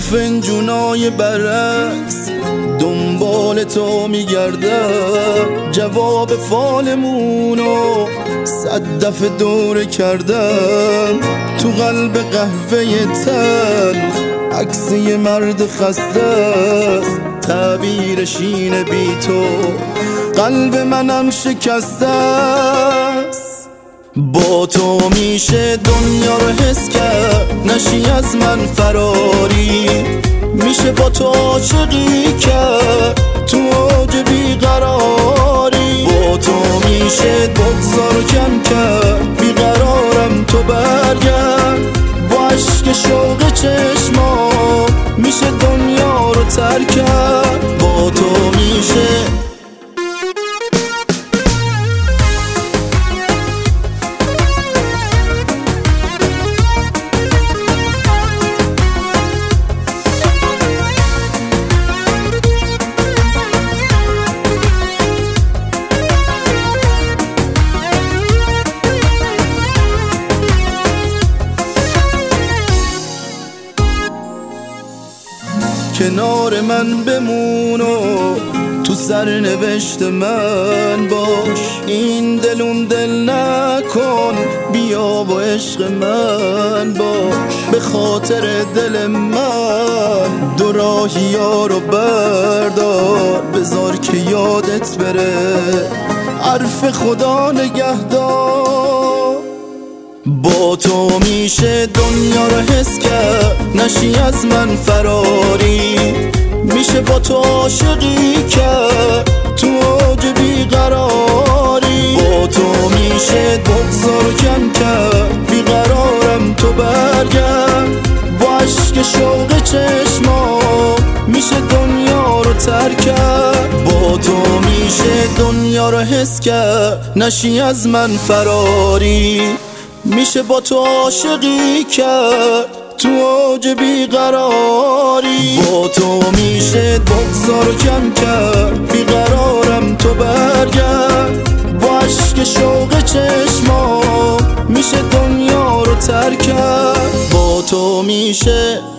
فنجونای برعکس دنبال تو میگردم، جواب فالمونو 100 دفعه دوره کردم. تو قلب قهوه تلخ عکس یه مرد خسته است، تعبیرش اینه بی تو قلب منم شکسته است. با تو میشه دنیا رو حس کرد، نشی از من فراری. میشه با تو عاشقی کرد تو اوج بیقراری. با تو میشه بگذار و کم کرد بیقرارم تو برگرد. با عشق شوق چشما میشه دنیا رو ترک کرد. با تو میشه کنار من بمون و تو سرنوشت من باش. این دلون دل نکن، بیا با عشق من باش. به خاطر دل من دو راهی ها رو بردار، بذار که یادت بره حرف خدا نگهدار. با تو میشه دنیا رو حس کرد، نشی از من فراری. میشه با تو عاشقی کرد تو اوج بیقراری. با تو میشه بگذار و کم کرد بیقرارم تو برگرد. با عشق شوق چشما میشه دنیا رو ترک کرد. با تو میشه دنیا رو حس کرد، نشی از من فراری. میشه با تو عاشقی کرد تو اوج بیقراری. با تو میشه بگذار و کم کرد بیقرارم تو برگرد. با عشق شوق چشما میشه دنیا رو ترک کرد. با تو میشه